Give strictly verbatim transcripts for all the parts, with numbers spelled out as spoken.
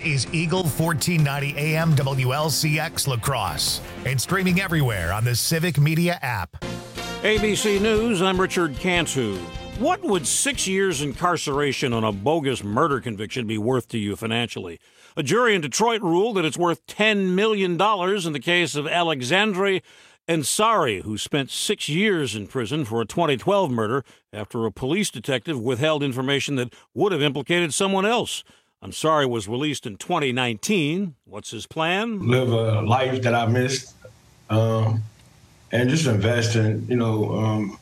is Eagle fourteen ninety A M W L C X La Crosse and streaming everywhere on the Civic Media app. A B C News, I'm Richard Cantu. What would six years incarceration on a bogus murder conviction be worth to you financially? A jury in Detroit ruled that it's worth ten million dollars in the case of Alexandre Ansari, who spent six years in prison for a twenty twelve murder after a police detective withheld information that would have implicated someone else. Ansari was released in twenty nineteen. What's his plan? Live a life that I missed, um, and just invest in, you know, um,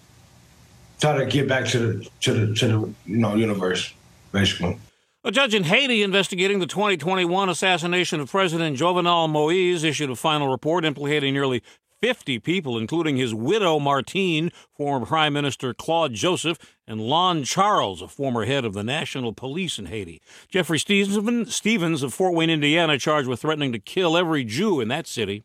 try to get back to the to the to the you know universe, basically. A judge in Haiti investigating the twenty twenty-one assassination of President Jovenel Moise issued a final report implicating nearly fifty people, including his widow, Martine, former Prime Minister Claude Joseph, and Lon Charles, a former head of the National Police in Haiti. Jeffrey Stevens, Stevens of Fort Wayne, Indiana, charged with threatening to kill every Jew in that city.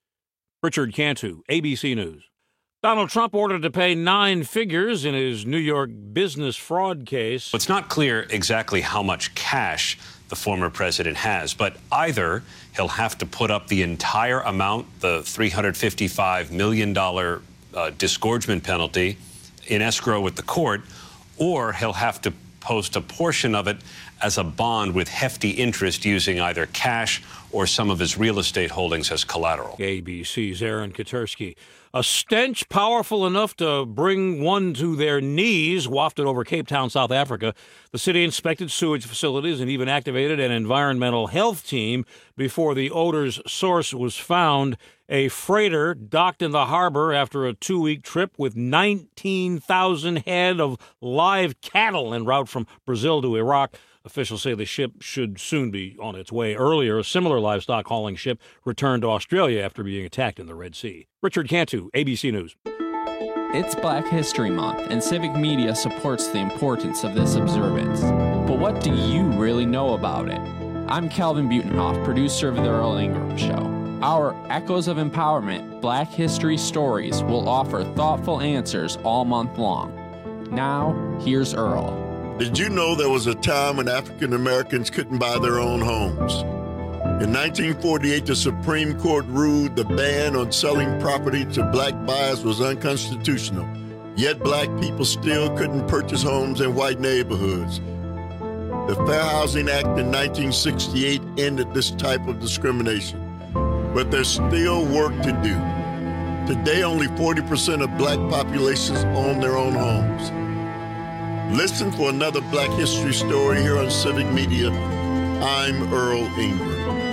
Richard Cantu, A B C News. Donald Trump ordered to pay nine figures in his New York business fraud case. It's not clear exactly how much cash the former president has, but either he'll have to put up the entire amount, the three hundred fifty-five million dollars uh, disgorgement penalty, in escrow with the court, or he'll have to post a portion of it as a bond with hefty interest using either cash or some of his real estate holdings as collateral. A B C's Aaron Katersky. A stench powerful enough to bring one to their knees wafted over Cape Town, South Africa. The city inspected sewage facilities and even activated an environmental health team before the odor's source was found. A freighter docked in the harbor after a two-week trip with nineteen thousand head of live cattle en route from Brazil to Iraq. Officials say the ship should soon be on its way. Earlier, a similar livestock hauling ship returned to Australia after being attacked in the Red Sea. Richard Cantu, A B C News. It's Black History Month, and Civic Media supports the importance of this observance. But what do you really know about it? I'm Calvin Butenhoff, producer of The Earl Ingram Show. Our Echoes of Empowerment Black History Stories will offer thoughtful answers all month long. Now, here's Earl. Did you know there was a time when African Americans couldn't buy their own homes? In nineteen forty-eight, the Supreme Court ruled the ban on selling property to black buyers was unconstitutional. Yet black people still couldn't purchase homes in white neighborhoods. The Fair Housing Act in nineteen sixty-eight ended this type of discrimination. But there's still work to do. Today, only forty percent of black populations own their own homes. Listen for another Black History story here on Civic Media. I'm Earl Ingram.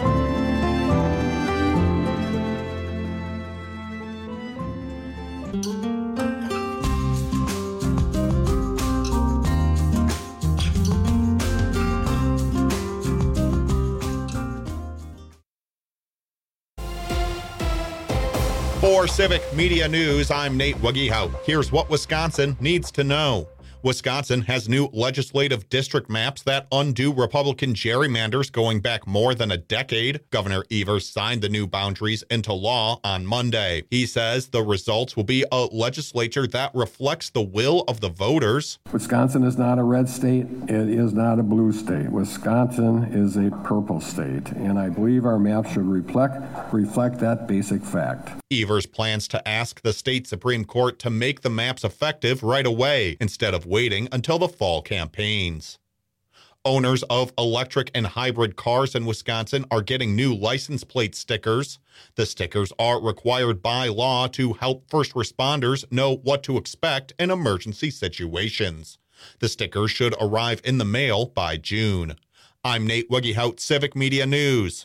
For Civic Media News, I'm Nate Wuggehout. Here's what Wisconsin needs to know. Wisconsin has new legislative district maps that undo Republican gerrymanders going back more than a decade. Governor Evers signed the new boundaries into law on Monday. He says the results will be a legislature that reflects the will of the voters. Wisconsin is not a red state. It is not a blue state. Wisconsin is a purple state, and I believe our map should reflect, reflect that basic fact. Evers plans to ask the state Supreme Court to make the maps effective right away instead of waiting until the fall campaigns. Owners of electric and hybrid cars in Wisconsin are getting new license plate stickers. The stickers are required by law to help first responders know what to expect in emergency situations. The stickers should arrive in the mail by June. I'm Nate Wuggehout, Civic Media News.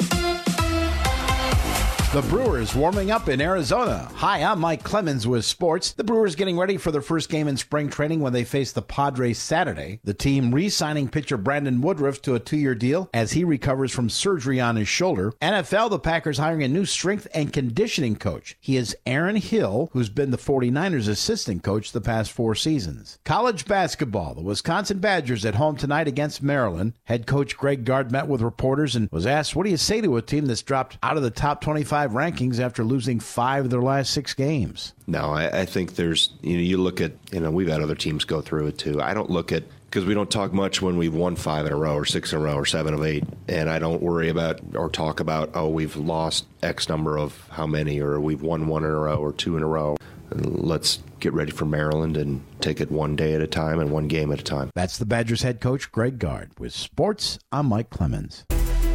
The Brewers warming up in Arizona. Hi, I'm Mike Clemens with sports. The Brewers getting ready for their first game in spring training when they face the Padres Saturday. The team re-signing pitcher Brandon Woodruff to a two-year deal as he recovers from surgery on his shoulder. N F L, the Packers hiring a new strength and conditioning coach. He is Aaron Hill, who's been the forty-niners assistant coach the past four seasons. College basketball, the Wisconsin Badgers at home tonight against Maryland. Head coach Greg Gard met with reporters and was asked, what do you say to a team that's dropped out of the top twenty-five rankings after losing five of their last six games? No, I, I think there's, you know, you look at, you know, we've had other teams go through it too. I don't look at because we don't talk much when we've won five in a row or six in a row or seven of eight. And I don't worry about or talk about, oh, we've lost X number of how many, or we've won one in a row or two in a row. Let's get ready for Maryland and take it one day at a time and one game at a time. That's the Badgers head coach, Greg Gard. With sports, I'm Mike Clemens.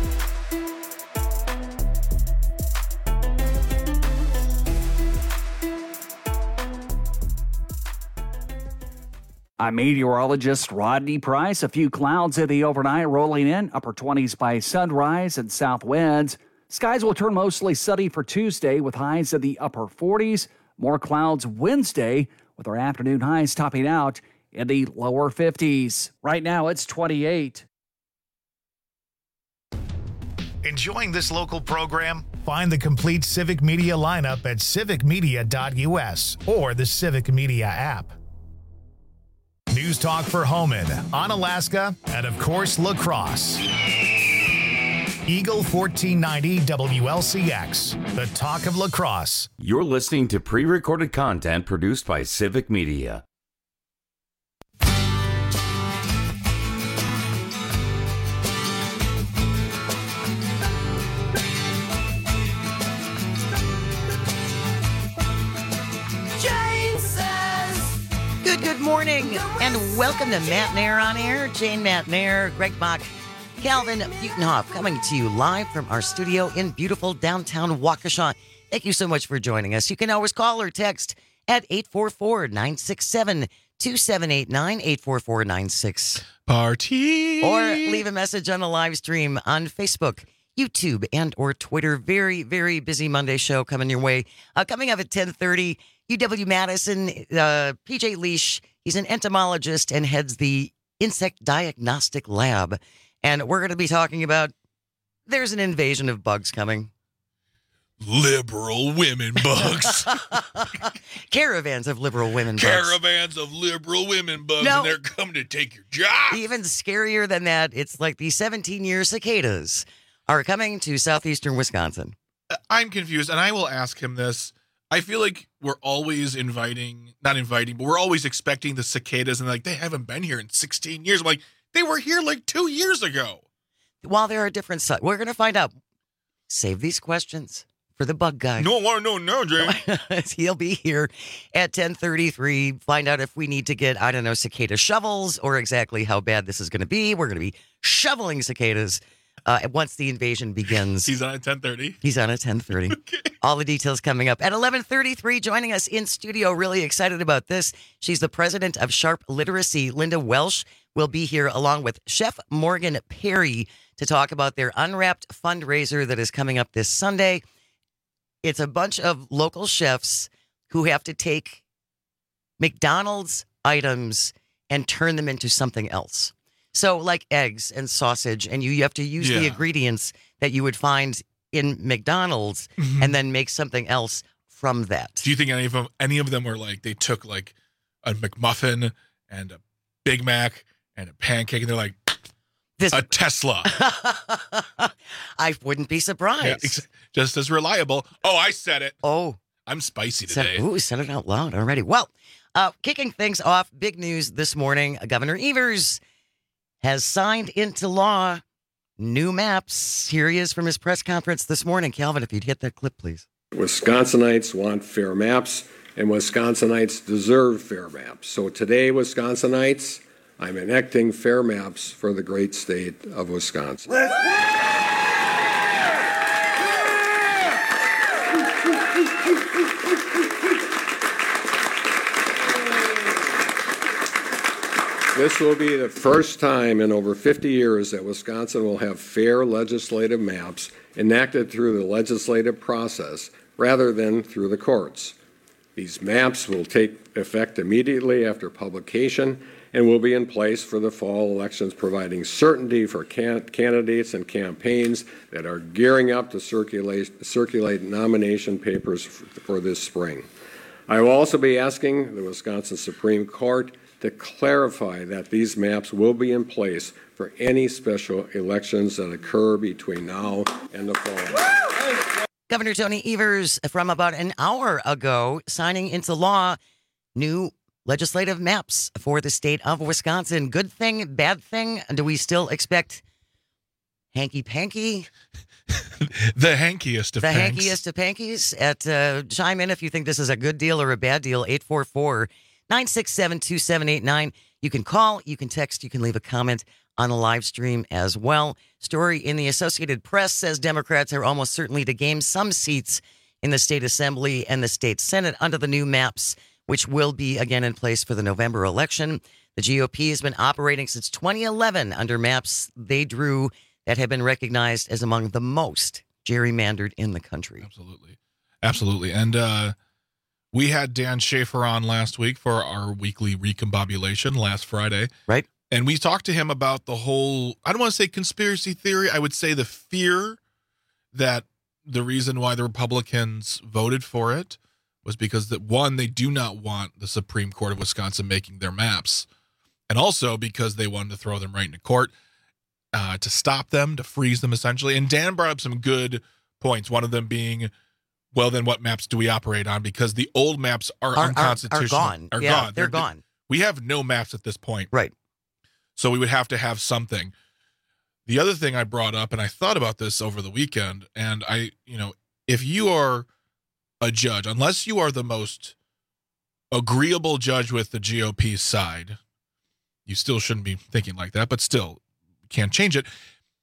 I'm meteorologist Rodney Price. A few clouds in the overnight rolling in, upper twenties by sunrise and south winds. Skies will turn mostly sunny for Tuesday with highs in the upper forties. More clouds Wednesday with our afternoon highs topping out in the lower fifties. Right now it's twenty-eight. Enjoying this local program? Find the complete Civic Media lineup at civic media dot u s or the Civic Media app. News Talk for Homan, Onalaska, and of course, La Crosse. Eagle fourteen ninety W L C X, the talk of La Crosse. You're listening to pre-recorded content produced by Civic Media. Good, good morning, and welcome to Matt Nair on Air. Jane Matt Nair, Greg Bach, Calvin Butenhoff, coming to you live from our studio in beautiful downtown Waukesha. Thank you so much for joining us. You can always call or text at eight four four, nine six seven, two seven eight nine, eight four four nine six. Party! Or leave a message on the live stream on Facebook, YouTube, and or Twitter. Very, very busy Monday show coming your way. Uh, coming up at ten thirty, U W-Madison, uh, P J Leash, he's an entomologist and heads the Insect Diagnostic Lab. And we're going to be talking about there's an invasion of bugs coming. Liberal women bugs. Caravans of liberal women bugs. Caravans of liberal women bugs, No. and they're coming to take your job. Even scarier than that, it's like the seventeen-year cicadas are coming to southeastern Wisconsin. I'm confused, and I will ask him this. I feel like we're always inviting, not inviting, but we're always expecting the cicadas, and like, they haven't been here in sixteen years. I'm like, they were here like two years ago. While there are different sites, we're going to find out. Save these questions for the bug guy. No, I want to know now, Jay. He'll be here at ten thirty-three. Find out if we need to get, I don't know, cicada shovels or exactly how bad this is going to be. We're going to be shoveling cicadas uh, once the invasion begins. He's on at ten thirty. He's on at ten thirty. Okay. All the details coming up. At eleven thirty-three, joining us in studio, really excited about this. She's the president of Sharp Literacy. Linda Welsh will be here along with Chef Morgan Perry to talk about their Unwrapped fundraiser that is coming up this Sunday. It's a bunch of local chefs who have to take McDonald's items and turn them into something else. So like eggs and sausage, and you, you have to use Yeah. the ingredients that you would find in McDonald's Mhm. and then make something else from that. Do you think any of them, any of them were like, they took like a McMuffin and a Big Mac and a pancake, and they're like, This- a Tesla. I wouldn't be surprised. Yeah, ex- just as reliable. Oh, I said it. Oh. I'm spicy Said, today. ooh, said it out loud already. Well, uh, kicking things off, big news this morning. Governor Evers has signed into law new maps. Here he is from his press conference this morning. Calvin, if you'd hit that clip, please. Wisconsinites want fair maps, and Wisconsinites deserve fair maps. So today, Wisconsinites, I'm enacting fair maps for the great state of Wisconsin. This will be the first time in over fifty years that Wisconsin will have fair legislative maps enacted through the legislative process rather than through the courts. These maps will take effect immediately after publication and will be in place for the fall elections, providing certainty for can- candidates and campaigns that are gearing up to circulate, circulate nomination papers f- for this spring. I will also be asking the Wisconsin Supreme Court to clarify that these maps will be in place for any special elections that occur between now and the fall. Governor Tony Evers, from about an hour ago, signing into law new legislative maps for the state of Wisconsin. Good thing, bad thing? Do we still expect hanky-panky? The hankiest of The hanks. hankiest of pankies. At uh, chime in if you think this is a good deal or a bad deal. eight four four, nine six seven, two seven eight nine. You can call, you can text, you can leave a comment on the live stream as well. Story in the Associated Press says Democrats are almost certainly to gain some seats in the state assembly and the state senate under the new maps, which will be again in place for the November election. The G O P has been operating since twenty eleven under maps they drew that have been recognized as among the most gerrymandered in the country. Absolutely. Absolutely. And uh, we had Dan Schaefer on last week for our weekly recombobulation last Friday. Right. And we talked to him about the whole, I don't want to say conspiracy theory. I would say the fear that the reason why the Republicans voted for it was because, that one, they do not want the Supreme Court of Wisconsin making their maps. And also because they wanted to throw them right into court. Uh, to stop them, to freeze them, essentially. And Dan brought up some good points, one of them being, well, then what maps do we operate on? Because the old maps are, Are- are- unconstitutional. are gone. Are Yeah, gone. they're gone. We have no maps at this point. Right. So we would have to have something. The other thing I brought up, and I thought about this over the weekend, and I, you know, if you are a judge, unless you are the most agreeable judge with the G O P side, you still shouldn't be thinking like that, but still, can't change it.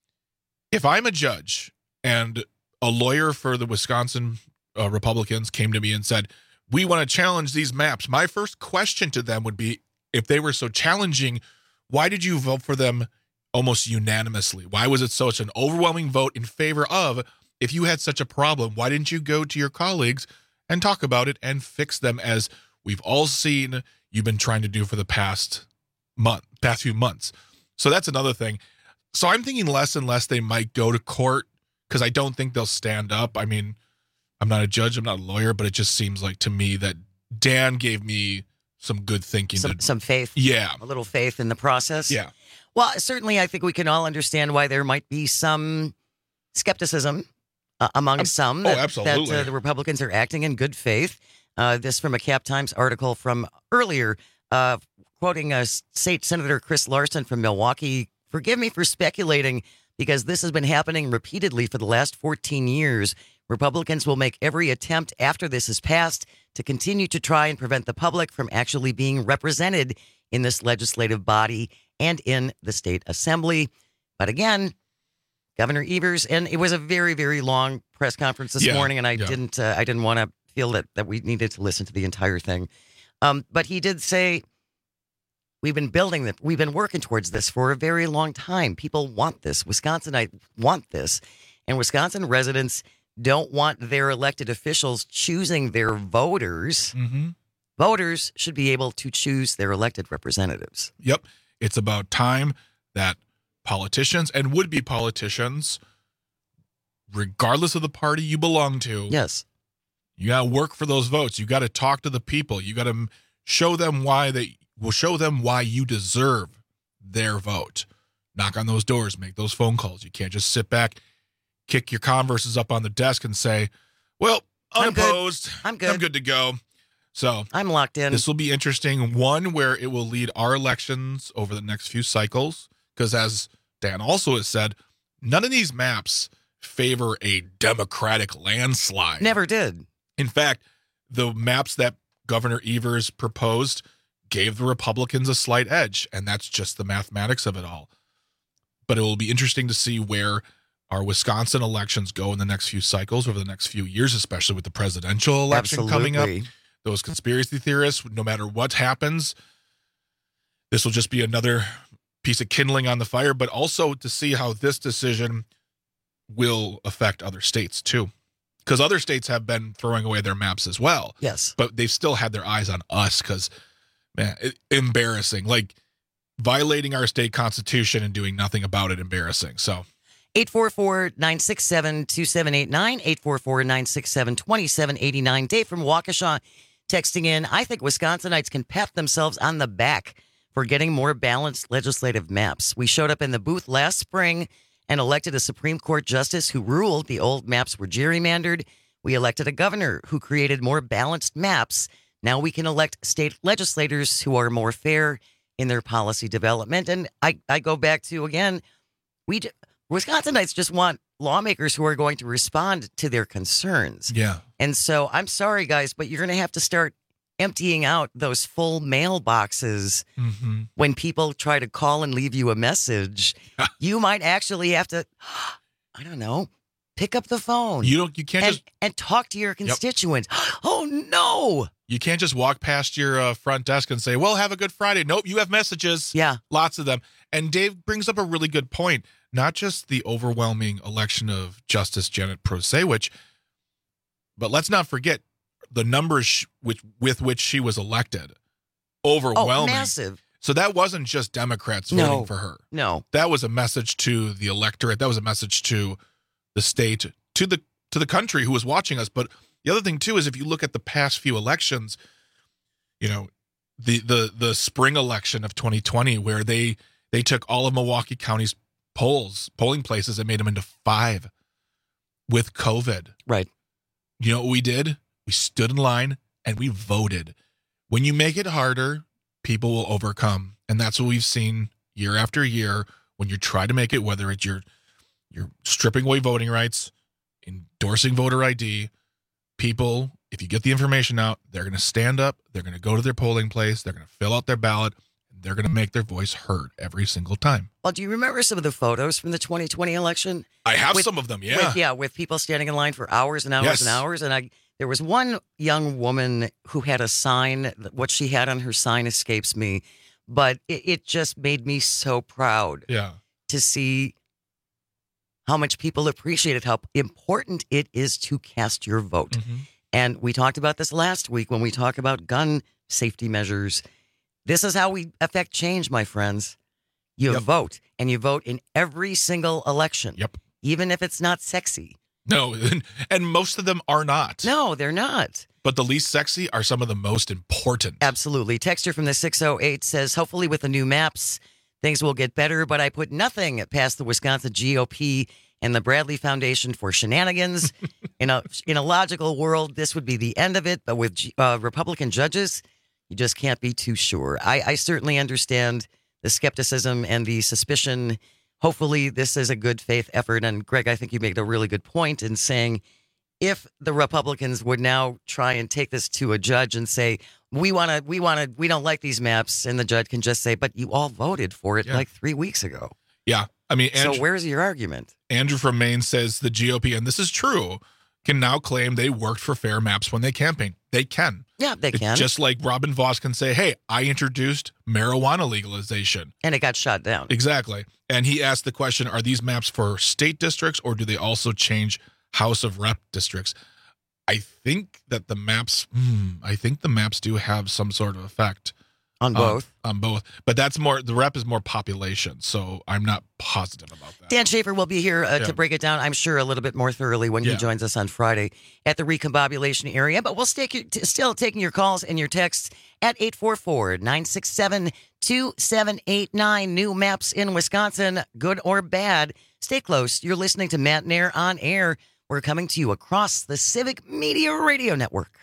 If I'm a judge and a lawyer for the Wisconsin uh, Republicans came to me and said, we want to challenge these maps, my first question to them would be, if they were so challenging, why did you vote for them almost unanimously? Why was it such an overwhelming vote in favor of? If you had such a problem, why didn't you go to your colleagues and talk about it and fix them, as we've all seen you've been trying to do for the past month, past few months? So that's another thing. So I'm thinking less and less they might go to court, because I don't think they'll stand up. I mean, I'm not a judge, I'm not a lawyer, but it just seems like to me that Dan gave me some good thinking. Some, to, some faith. Yeah. A little faith in the process. Yeah. Well, certainly I think we can all understand why there might be some skepticism uh, among Um, some oh, that, absolutely. that uh, the Republicans are acting in good faith. Uh, this from a Cap Times article from earlier, uh, quoting uh, State Senator Chris Larson from Milwaukee. Forgive me for speculating, because this has been happening repeatedly for the last fourteen years. Republicans will make every attempt after this is passed to continue to try and prevent the public from actually being represented in this legislative body and in the state assembly. But again, Governor Evers, and it was a very, very long press conference this Yeah, morning, and I yeah. didn't, uh, I didn't want to feel that that we needed to listen to the entire thing. Um, but he did say, we've been building that. We've been working towards this for a very long time. People want this. Wisconsinites want this. And Wisconsin residents don't want their elected officials choosing their voters. Mm-hmm. Voters should be able to choose their elected representatives. Yep. It's about time that politicians and would-be politicians, regardless of the party you belong to, yes, you got to work for those votes. You got to talk to the people. You got to show them why they will show them why you deserve their vote. Knock on those doors, make those phone calls. You can't just sit back, kick your Converses up on the desk and say, well, I'm good. unopposed. I'm good. I'm good to go. So I'm locked in. This will be interesting. One, where it will lead our elections over the next few cycles. Because as Dan also has said, none of these maps favor a Democratic landslide. Never did. In fact, the maps that Governor Evers proposed gave the Republicans a slight edge, and that's just the mathematics of it all. But it will be interesting to see where our Wisconsin elections go in the next few cycles, over the next few years, especially with the presidential election Absolutely. coming up. Those conspiracy theorists, no matter what happens, this will just be another piece of kindling on the fire, but also to see how this decision will affect other states too. Because other states have been throwing away their maps as well. Yes. But they've still had their eyes on us because, man, it, embarrassing. Like, violating our state constitution and doing nothing about it, embarrassing. So eight four four, nine six seven, two seven eight nine, eight four four, nine six seven, two seven eight nine. Dave from Waukesha texting in, I think Wisconsinites can pat themselves on the back for getting more balanced legislative maps. We showed up in the booth last spring and elected a Supreme Court justice who ruled the old maps were gerrymandered. We elected a governor who created more balanced maps Now we can elect state legislators who are more fair in their policy development. And I, I go back to, again, we Wisconsinites just want lawmakers who are going to respond to their concerns. Yeah. And so I'm sorry, guys, but you're going to have to start emptying out those full mailboxes mm-hmm. when people try to call and leave you a message. You might actually have to, I don't know, pick up the phone. You don't. You can't and, just and talk to your constituents. Yep. Oh no! You can't just walk past your uh, front desk and say, "Well, have a good Friday." Nope, you have messages. Yeah, lots of them. And Dave brings up a really good point. Not just the overwhelming election of Justice Janet Prosewicz, but let's not forget the numbers which with which she was elected. Overwhelming, oh, massive. So that wasn't just Democrats no. voting for her. No, that was a message to the electorate. That was a message to the state, to the to the country who was watching us. But the other thing too is, if you look at the past few elections, you know, the the the spring election of twenty twenty, where they they took all of Milwaukee County's polls, polling places, and made them into five with COVID. Right. You know what we did? We stood in line and we voted. When you make it harder, people will overcome. And that's what we've seen year after year when you try to make it, whether it's your you're stripping away voting rights, endorsing voter I D, people, if you get the information out, they're going to stand up, they're going to go to their polling place, they're going to fill out their ballot, and they're going to make their voice heard every single time. Well, do you remember some of the photos from the twenty twenty election? I have with, some of them, yeah. With, yeah, with people standing in line for hours and hours yes. and hours. And I, there was one young woman who had a sign. What she had on her sign escapes me, but it, it just made me so proud yeah. to see how much people appreciated how important it is to cast your vote. Mm-hmm. And we talked about this last week when we talked about gun safety measures. This is how we affect change, my friends. You yep. vote, and you vote in every single election. Yep. Even if it's not sexy. No, and most of them are not. No, they're not. But the least sexy are some of the most important. Absolutely. Texter from the six oh eight says, hopefully with the new maps, things will get better, but I put nothing past the Wisconsin G O P and the Bradley Foundation for shenanigans. in a in a logical world, this would be the end of it, but with uh, Republican judges, you just can't be too sure. I, I certainly understand the skepticism and the suspicion. Hopefully, this is a good faith effort. And Greg, I think you made a really good point in saying if the Republicans would now try and take this to a judge and say, we want to, we want to, we don't like these maps, and the judge can just say, but you all voted for it yeah. like three weeks ago. Yeah. I mean, Andrew, so where's your argument? Andrew from Maine says the G O P, and this is true, can now claim they worked for fair maps when they campaign. They can. Yeah, they it's can. Just like Robin Vos can say, hey, I introduced marijuana legalization. And it got shot down. Exactly. And he asked the question, are these maps for state districts or do they also change House of Rep districts? I think that the maps, hmm, I think the maps do have some sort of effect. On both? Um, on both. But that's more, the rep is more population, so I'm not positive about that. Dan Schaefer will be here uh, Yeah. to break it down, I'm sure, a little bit more thoroughly when Yeah. he joins us on Friday at the recombobulation area. But we'll stay, t- still taking your calls and your texts at eight four four, nine six seven, two seven eight nine. New maps in Wisconsin, good or bad. Stay close. You're listening to Matt Nair on Air. We're coming to you across the Civic Media Radio Network.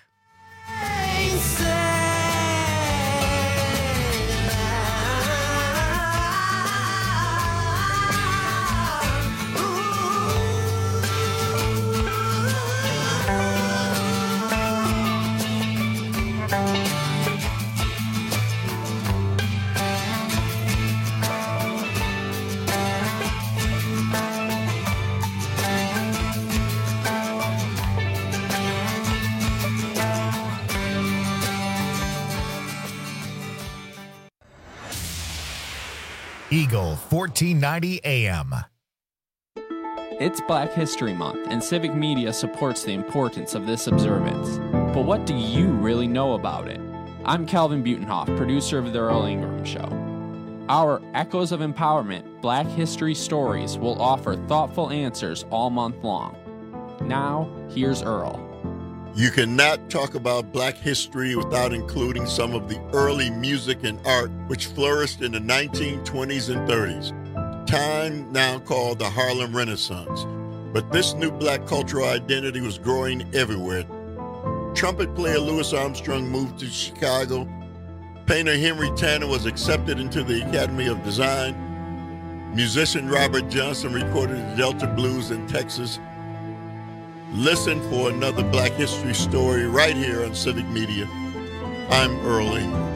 Eagle fourteen ninety A M. It's Black History Month, and Civic Media supports the importance of this observance. But what do you really know about it? I'm Calvin Butenhoff, producer of The Earl Ingram Show. Our Echoes of Empowerment Black History Stories will offer thoughtful answers all month long. Now, here's Earl. You cannot talk about Black history without including some of the early music and art which flourished in the nineteen twenties and thirties, time now called the Harlem Renaissance. But this new Black cultural identity was growing everywhere. Trumpet player Louis Armstrong moved to Chicago. Painter Henry Tanner was accepted into the Academy of Design. Musician Robert Johnson recorded the Delta Blues in Texas. Listen for another Black History story right here on Civic Media. I'm Earl Ingram.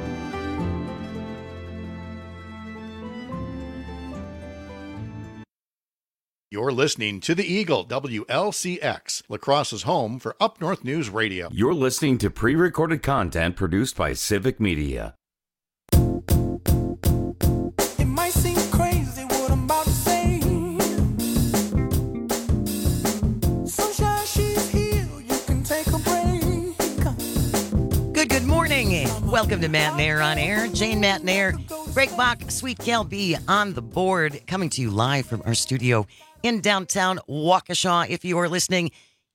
You're listening to The Eagle, W L C X, La Crosse's home for Up North News Radio. You're listening to pre-recorded content produced by Civic Media. It might seem crazy what I'm about to say. Sunshine, she's here. You can take a break. Good, good morning. Welcome to Matt Nair on Air. Jane Matt Nair, Greg Bach, Sweet Gal B on the board, coming to you live from our studio in downtown Waukesha. If you are listening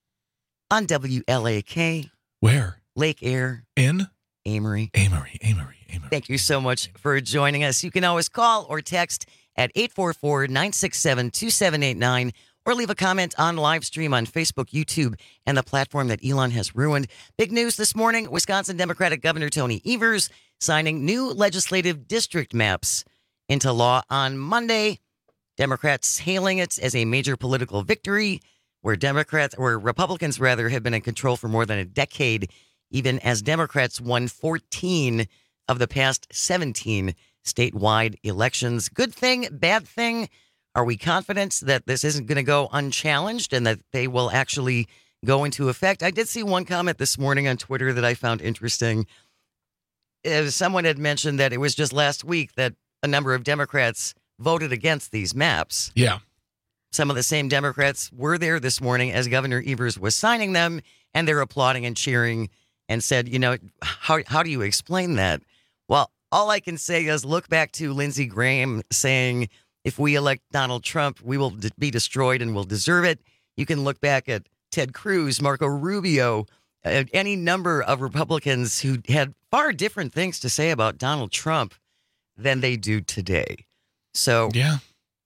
on W L A K. Where? Lake Air. In? Amory. Amory, Amory, Amory. Thank you so much for joining us. You can always call or text at eight four four, nine six seven, two seven eight nine or leave a comment on live stream on Facebook, YouTube, and the platform that Elon has ruined. Big news this morning, Wisconsin Democratic Governor Tony Evers signing new legislative district maps into law on Monday. Democrats hailing it as a major political victory, where Democrats, or Republicans rather, have been in control for more than a decade, even as Democrats won fourteen of the past seventeen statewide elections. Good thing, bad thing? Are we confident that this isn't going to go unchallenged and that they will actually go into effect? I did see one comment this morning on Twitter that I found interesting. Uh, someone had mentioned that it was just last week that a number of Democrats voted against these maps. Yeah. Some of the same Democrats were there this morning as Governor Evers was signing them, and they're applauding and cheering and said, you know, how how do you explain that? Well, all I can say is look back to Lindsey Graham saying, if we elect Donald Trump, we will d- be destroyed and will deserve it. You can look back at Ted Cruz, Marco Rubio, uh, any number of Republicans who had far different things to say about Donald Trump than they do today. So yeah,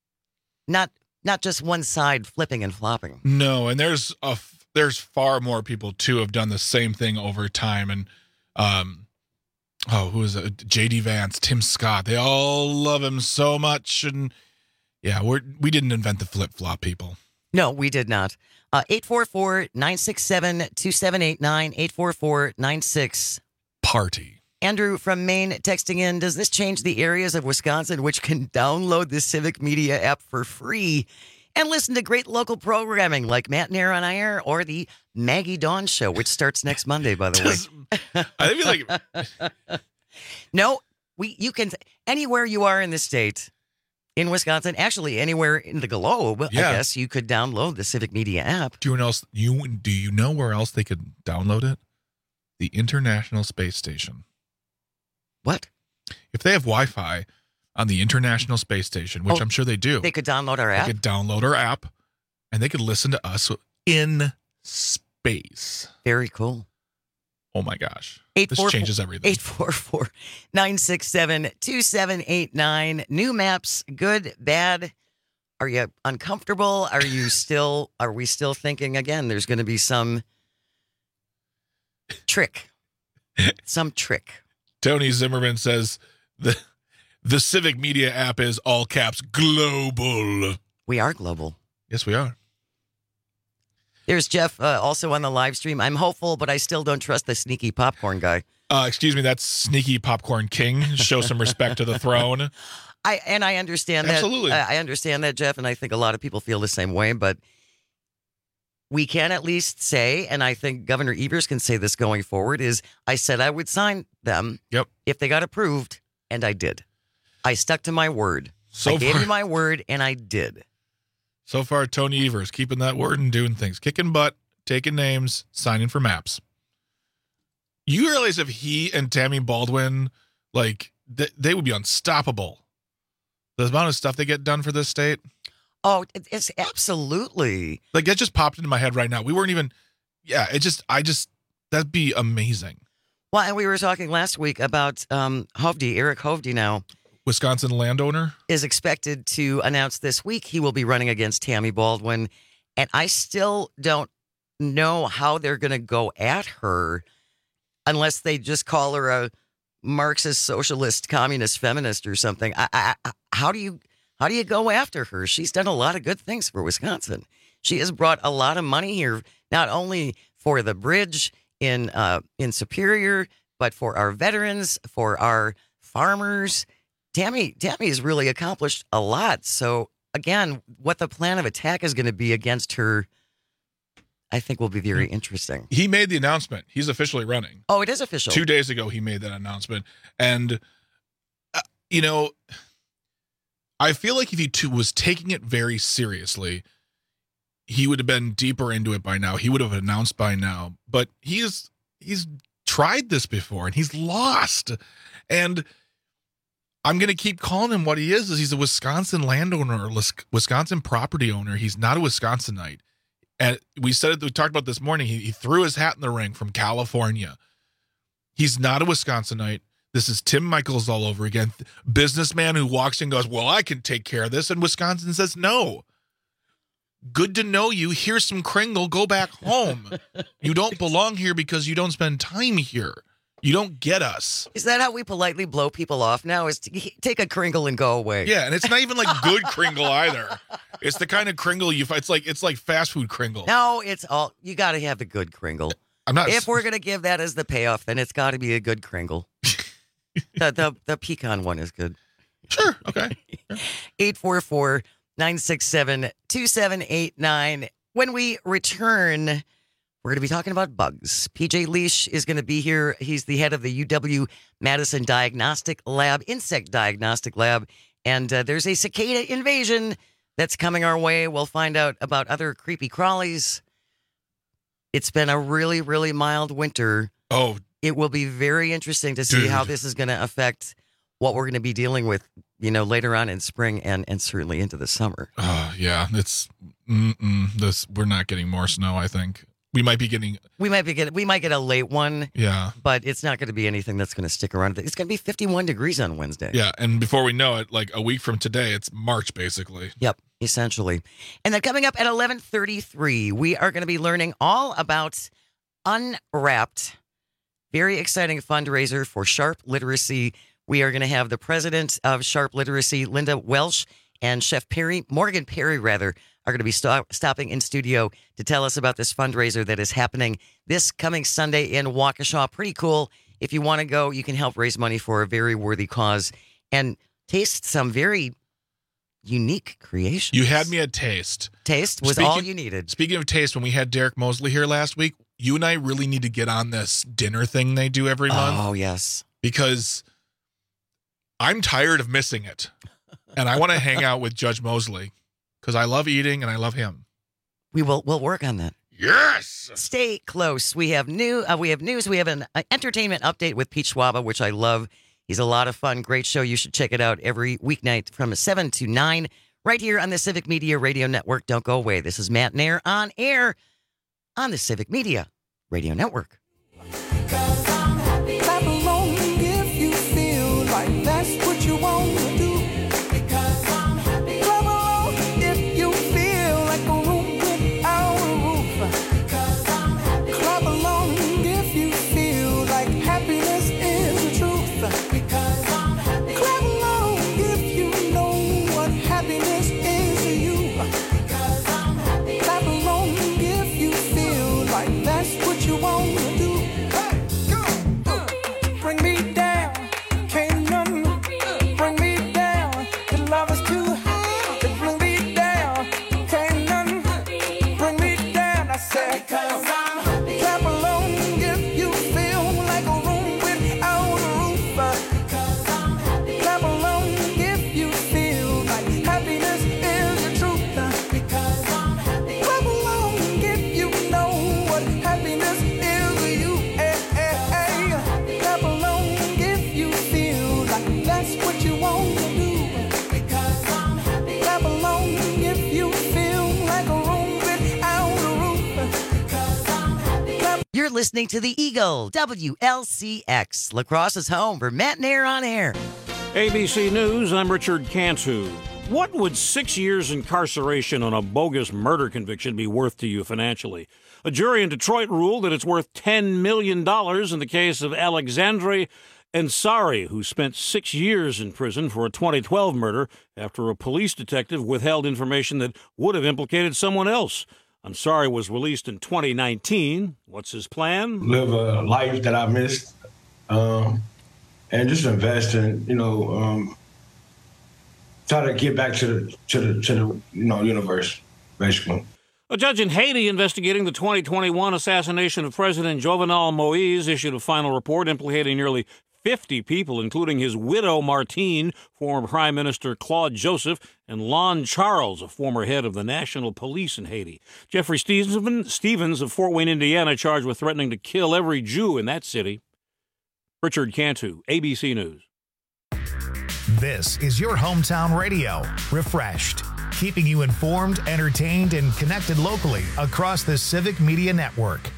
not not just one side flipping and flopping. No, and there's a there's far more people too have done the same thing over time, and um, oh, who is it? J D Vance, Tim Scott, they all love him so much, and yeah, we're we didn't invent the flip flop, people. No, we did not. Uh, eight four four, nine six seven, two seven eight nine, eight four four, nine six Party. Andrew from Maine texting in, does this change the areas of Wisconsin which can download the Civic Media app for free and listen to great local programming like Matt Nair on Air or the Maggie Dawn Show, which starts next Monday, by the Does, way? I feel like no, we you can anywhere you are in the state, in Wisconsin, actually anywhere in the globe, Yeah. I guess you could download the Civic Media app. Do you know else you do you know where else they could download it? The International Space Station. What? If they have Wi-Fi on the International Space Station, which Oh, I'm sure they do, They could download our app. they could download our app, and they could listen to us in space. Very cool. Oh my gosh. Eight This four changes everything. eight four four, nine six seven, two seven eight nine. New maps, good, bad. Are you uncomfortable? Are you still, are we still thinking again, there's going to be some trick? Some trick. Tony Zimmerman says the the Civic Media app is all caps global. We are global. Yes, we are. There's Jeff uh, also on the live stream. I'm hopeful, but I still don't trust the sneaky popcorn guy. Uh, excuse me, that's Sneaky Popcorn King. Show some respect to the throne. I and I understand Absolutely. that. Uh, I understand that, Jeff, and I think a lot of people feel the same way. But we can at least say, and I think Governor Evers can say this going forward: is I said I would sign them. Yep. If they got approved, and I did. I stuck to my word. So I gave far- you my word, and I did. So far, Tony Evers keeping that word and doing things, kicking butt, taking names, signing for maps. You realize if he and Tammy Baldwin, like, th- they would be unstoppable. The amount of stuff they get done for this state. Oh, it- it's absolutely. Like, that just popped into my head right now. We weren't even, yeah, it just, I just, that'd be amazing. Well, and we were talking last week about um, Hovde, Eric Hovde now. Wisconsin landowner is expected to announce this week he will be running against Tammy Baldwin. And I still don't know how they're going to go at her unless they just call her a Marxist, socialist, communist, feminist or something. I, I, how do you how do you go after her? She's done a lot of good things for Wisconsin. She has brought a lot of money here, not only for the bridge in uh, in Superior, but for our veterans, for our farmers. Tammy, Tammy has really accomplished a lot. So again, what the plan of attack is going to be against her, I think will be very interesting. He made the announcement. He's officially running. Oh, it is official. Two days ago, he made that announcement. And, uh, you know, I feel like if he too was taking it very seriously, he would have been deeper into it by now. He would have announced by now. But he's he's tried this before, and he's lost. And I'm going to keep calling him what he is, is he's a Wisconsin landowner, Wisconsin property owner. He's not a Wisconsinite. And we said it, we talked about this morning. He, he threw his hat in the ring from California. He's not a Wisconsinite. This is Tim Michels all over again. Businessman who walks in and goes, well, I can take care of this. And Wisconsin says, no. Good to know you. Here's some Kringle. Go back home. You don't belong here because you don't spend time here. You don't get us. Is that how we politely blow people off now? Is to take a Kringle and go away? Yeah, and it's not even like good Kringle either. It's the kind of Kringle you find. It's like it's like fast food Kringle. No, it's all you got to have the good Kringle. I'm not. If we're gonna give that as the payoff, then it's got to be a good Kringle. the, the the pecan one is good. Sure. Okay. eight four four, nine six seven, two seven eight nine. When we return, we're going to be talking about bugs. P J Leash is going to be here. He's the head of the U W-Madison Diagnostic Lab, Insect Diagnostic Lab. And uh, there's a cicada invasion that's coming our way. We'll find out about other creepy crawlies. It's been a really, really mild winter. Oh. It will be very interesting to see Dude. how this is going to affect what we're going to be dealing with, you know, later on in spring and, and certainly into the summer. Oh, yeah. It's, mm-mm, this, we're not getting more snow, I think. We might be getting. We might be get. We might get a late one. Yeah, but it's not going to be anything that's going to stick around. It's going to be fifty-one degrees on Wednesday. Yeah, and before we know it, like a week from today, it's March basically. Yep, essentially. And then coming up at eleven thirty-three, we are going to be learning all about Unwrapped. Very exciting fundraiser for Sharp Literacy. We are going to have the president of Sharp Literacy, Linda Welsh, and Chef Perry, Morgan Perry, rather, are going to be stop, stopping in studio to tell us about this fundraiser that is happening this coming Sunday in Waukesha. Pretty cool. If you want to go, you can help raise money for a very worthy cause and taste some very unique creations. You had me at taste. Taste was speaking, all you needed. Speaking of taste, when we had Derek Mosley here last week, you and I really need to get on this dinner thing they do every month. Oh, yes. Because I'm tired of missing it. And I want to hang out with Judge Mosley. Because I love eating and I love him. We will we'll work on that. Yes. Stay close. We have new. Uh, we have news. We have an uh, entertainment update with Pete Schwaba, which I love. He's a lot of fun. Great show. You should check it out every weeknight from seven to nine right here on the Civic Media Radio Network. Don't go away. This is Matt Nair on air on the Civic Media Radio Network. Clap along if you feel like that's what you want to do. You're listening to the Eagle, W L C X, La Crosse's home for Matt Nair on air. A B C News, I'm Richard Cantu. What would six years incarceration on a bogus murder conviction be worth to you financially? A jury in Detroit ruled that it's worth ten million dollars in the case of Alexandre Ansari, who spent six years in prison for a twenty twelve murder after a police detective withheld information that would have implicated someone else. Ansari was released in twenty nineteen. What's his plan? Live a life that I missed, um, and just invest in, you know, um, try to get back to the to the to the you know universe, basically. A judge in Haiti investigating the twenty twenty-one assassination of President Jovenel Moïse issued a final report implicating nearly fifty people, including his widow, Martine, former Prime Minister Claude Joseph, and Lon Charles, a former head of the National Police in Haiti. Jeffrey Stevens, Stevens of Fort Wayne, Indiana, charged with threatening to kill every Jew in that city. Richard Cantu, A B C News. This is your hometown radio, Refreshed, keeping you informed, entertained, and connected locally across the Civic Media Network.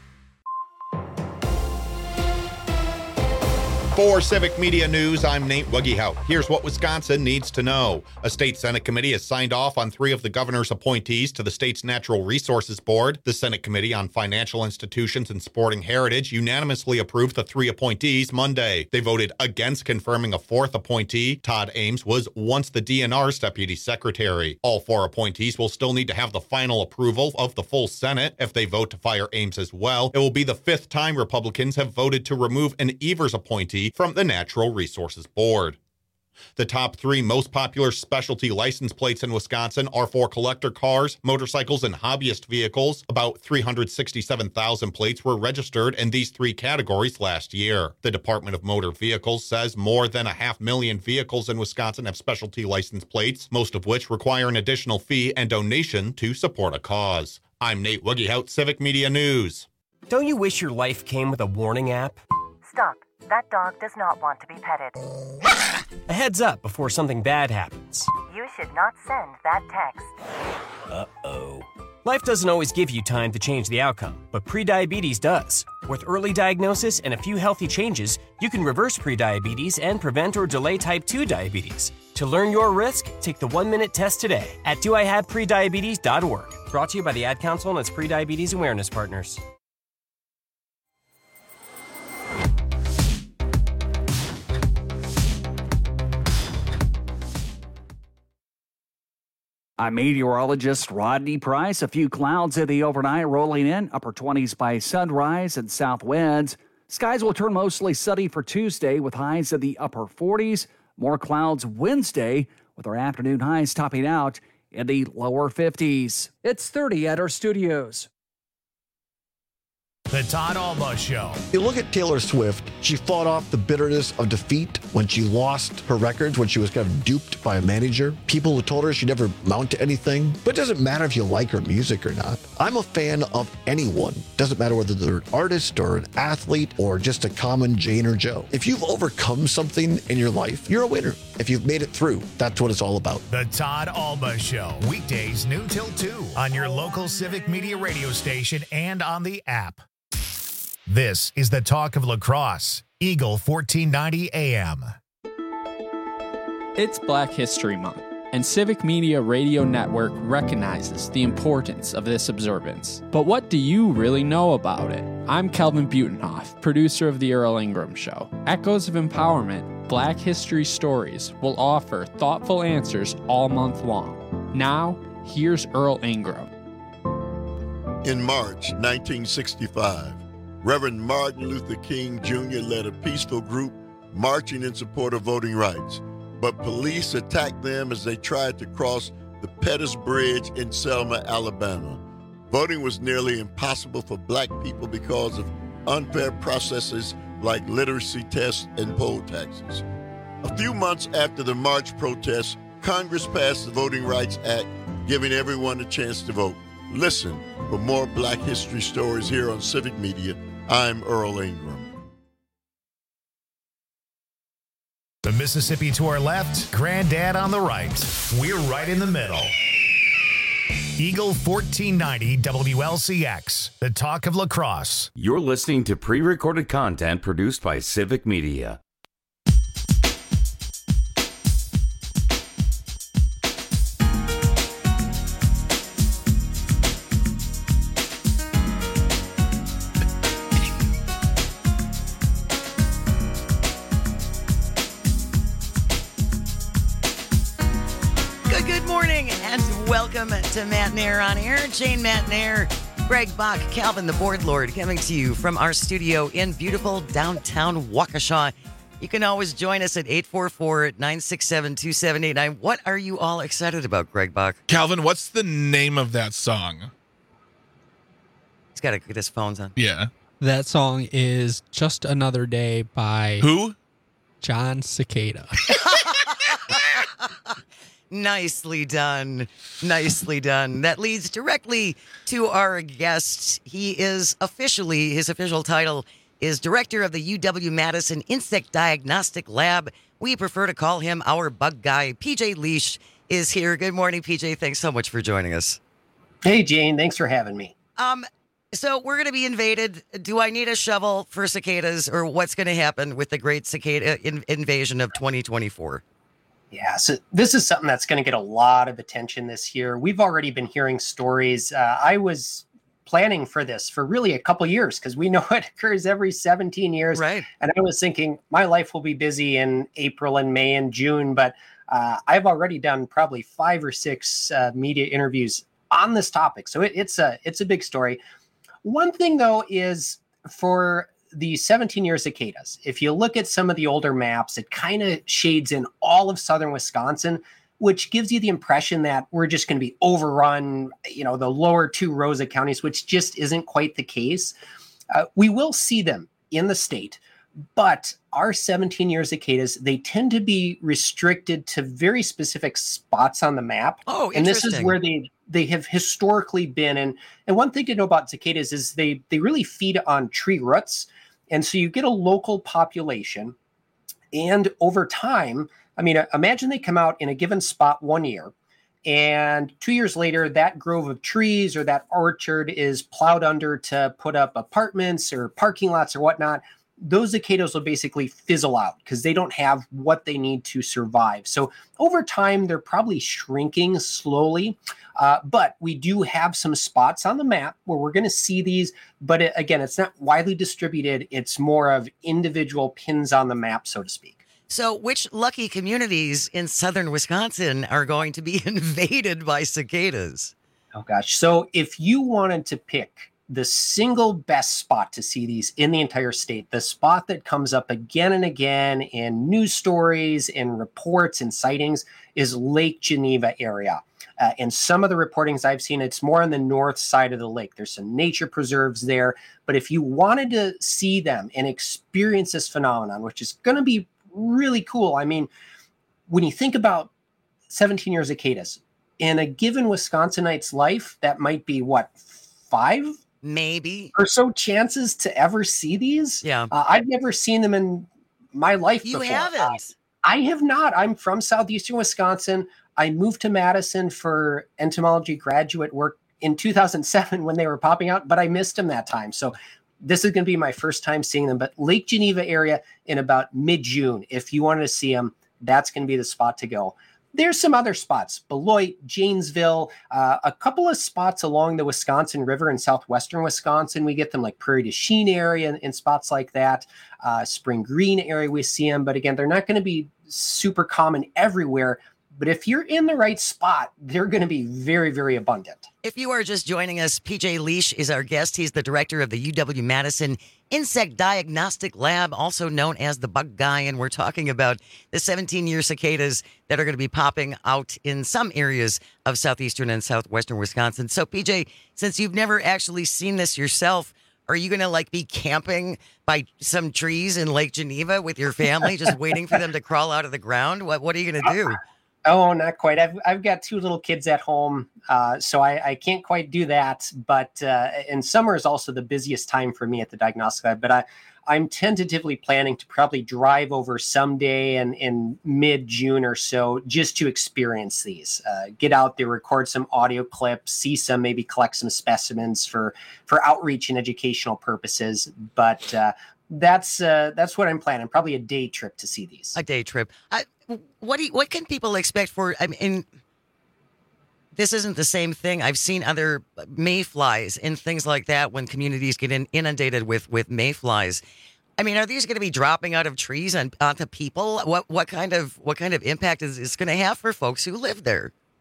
For Civic Media News, I'm Nate Wuggehout. Here's what Wisconsin needs to know. A state Senate committee has signed off on three of the governor's appointees to the state's Natural Resources Board. The Senate Committee on Financial Institutions and Sporting Heritage unanimously approved the three appointees Monday. They voted against confirming a fourth appointee. Todd Ames was once the D N R's deputy secretary. All four appointees will still need to have the final approval of the full Senate. If they vote to fire Ames as well, it will be the fifth time Republicans have voted to remove an Evers appointee from the Natural Resources Board. The top three most popular specialty license plates in Wisconsin are for collector cars, motorcycles, and hobbyist vehicles. About three hundred sixty-seven thousand plates were registered in these three categories last year. The Department of Motor Vehicles says more than a half million vehicles in Wisconsin have specialty license plates, most of which require an additional fee and donation to support a cause. I'm Nate Wuggehout, Civic Media News. Don't you wish your life came with a warning app? Stop. That dog does not want to be petted. A heads up before something bad happens. You should not send that text. Uh-oh. Life doesn't always give you time to change the outcome, but prediabetes does. With early diagnosis and a few healthy changes, you can reverse prediabetes and prevent or delay type two diabetes. To learn your risk, take the one-minute test today at do I have prediabetes dot org. Brought to you by the Ad Council and its prediabetes awareness partners. I'm meteorologist Rodney Price. A few clouds in the overnight rolling in, upper twenties by sunrise and south winds. Skies will turn mostly sunny for Tuesday with highs in the upper forties. More clouds Wednesday with our afternoon highs topping out in the lower fifties. It's thirty at our studios. The Todd Alba Show. You look at Taylor Swift, she fought off the bitterness of defeat when she lost her records, when she was kind of duped by a manager. People who told her she'd never mount to anything. But it doesn't matter if you like her music or not. I'm a fan of anyone. Doesn't matter whether they're an artist or an athlete or just a common Jane or Joe. If you've overcome something in your life, you're a winner. If you've made it through, that's what it's all about. The Todd Alba Show. Weekdays noon till two on your local Civic Media radio station and on the app. This is the Talk of La Crosse, Eagle fourteen ninety A M. It's Black History Month, and Civic Media Radio Network recognizes the importance of this observance. But what do you really know about it? I'm Kelvin Butenhoff, producer of The Earl Ingram Show. Echoes of Empowerment, Black History Stories will offer thoughtful answers all month long. Now, here's Earl Ingram. In March nineteen sixty-five, Reverend Martin Luther King Junior led a peaceful group marching in support of voting rights, but police attacked them as they tried to cross the Pettus Bridge in Selma, Alabama. Voting was nearly impossible for black people because of unfair processes like literacy tests and poll taxes. A few months after the march protests, Congress passed the Voting Rights Act, giving everyone a chance to vote. Listen for more Black history stories here on Civic Media. I'm Earl Ingram. The Mississippi to our left, Granddad on the right. We're right in the middle. Eagle fourteen ninety W L C X, the Talk of La Crosse. You're listening to pre-recorded content produced by Civic Media. Welcome to Matt Nair on Air. Jane Matt Nair, Greg Bach, Calvin the Board Lord, coming to you from our studio in beautiful downtown Waukesha. You can always join us at eight four four, nine six seven, two seven eight nine. What are you all excited about, Greg Bach? Calvin, what's the name of that song? He's got to get his phones on. Yeah. That song is Just Another Day by... Who? John Cicada. Nicely done. Nicely done. That leads directly to our guest. He is officially, his official title is Director of the U W-Madison Insect Diagnostic Lab. We prefer to call him our bug guy. P J Liesch is here. Good morning, P J. Thanks so much for joining us. Hey, Jane. Thanks for having me. Um, so we're going to be invaded. Do I need a shovel for cicadas, or what's going to happen with the great cicada in- invasion of twenty twenty-four? Yeah, so this is something that's going to get a lot of attention this year. We've already been hearing stories. Uh, I was planning for this for really a couple years because we know it occurs every seventeen years. Right. And I was thinking my life will be busy in April and May and June, but uh, I've already done probably five or six uh, media interviews on this topic. So it, it's a it's a big story. One thing, though, is for the seventeen year cicadas, if you look at some of the older maps, it kind of shades in all of southern Wisconsin, which gives you the impression that we're just going to be overrun, you know, the lower two Rosa counties, which just isn't quite the case. Uh, we will see them in the state, but our seventeen year cicadas, they tend to be restricted to very specific spots on the map. Oh, and this is interesting. where they they have historically been. And and one thing to know about cicadas is they they really feed on tree roots. And so you get a local population, and over time, I mean, imagine they come out in a given spot one year, and two years later, that grove of trees or that orchard is plowed under to put up apartments or parking lots or whatnot. Those cicadas will basically fizzle out because they don't have what they need to survive. So over time, they're probably shrinking slowly. Uh, but we do have some spots on the map where we're going to see these. But it, again, it's not widely distributed. It's more of individual pins on the map, so to speak. So which lucky communities in southern Wisconsin are going to be invaded by cicadas? Oh, gosh. So if you wanted to pick the single best spot to see these in the entire state, the spot that comes up again and again in news stories and reports and sightings, is Lake Geneva area. Uh, and some of the reportings I've seen, it's more on the north side of the lake. There's some nature preserves there. But if you wanted to see them and experience this phenomenon, which is going to be really cool. I mean, when you think about seventeen year cicadas in a given Wisconsinite's life, that might be what, five? Maybe. Or so chances to ever see these. Yeah. Uh, I've never seen them in my life You before. haven't? Uh, I have not. I'm from southeastern Wisconsin. I moved to Madison for entomology graduate work in two thousand seven when they were popping out, but I missed them that time. So this is going to be my first time seeing them. But Lake Geneva area in about mid-June, if you wanted to see them, that's going to be the spot to go. There's some other spots, Beloit, Janesville, uh, a couple of spots along the Wisconsin River in southwestern Wisconsin. We get them like Prairie du Chien area and, and spots like that. Uh, Spring Green area, we see them. But again, they're not going to be super common everywhere. But if you're in the right spot, they're going to be very, very abundant. If you are just joining us, P J Liesch is our guest. He's the director of the U W-Madison Insect Diagnostic Lab, also known as the Bug Guy. And we're talking about the seventeen year cicadas that are going to be popping out in some areas of southeastern and southwestern Wisconsin. So, P J, since you've never actually seen this yourself, are you going to like be camping by some trees in Lake Geneva with your family, just waiting for them to crawl out of the ground? What What are you going to do? Oh, not quite. I've I've got two little kids at home, uh, so I, I can't quite do that. But uh, and summer is also the busiest time for me at the diagnostic lab. But I, I'm tentatively planning to probably drive over someday in, in mid-June or so just to experience these. Uh, get out there, record some audio clips, see some, maybe collect some specimens for for outreach and educational purposes. But uh, that's uh, that's what I'm planning. Probably a day trip to see these. A day trip. I, What do you, what can people expect for? I mean, this isn't the same thing. I've seen other mayflies and things like that when communities get in, inundated with with mayflies. I mean, are these going to be dropping out of trees and onto people? What what kind of what kind of impact is this going to have for folks who live there?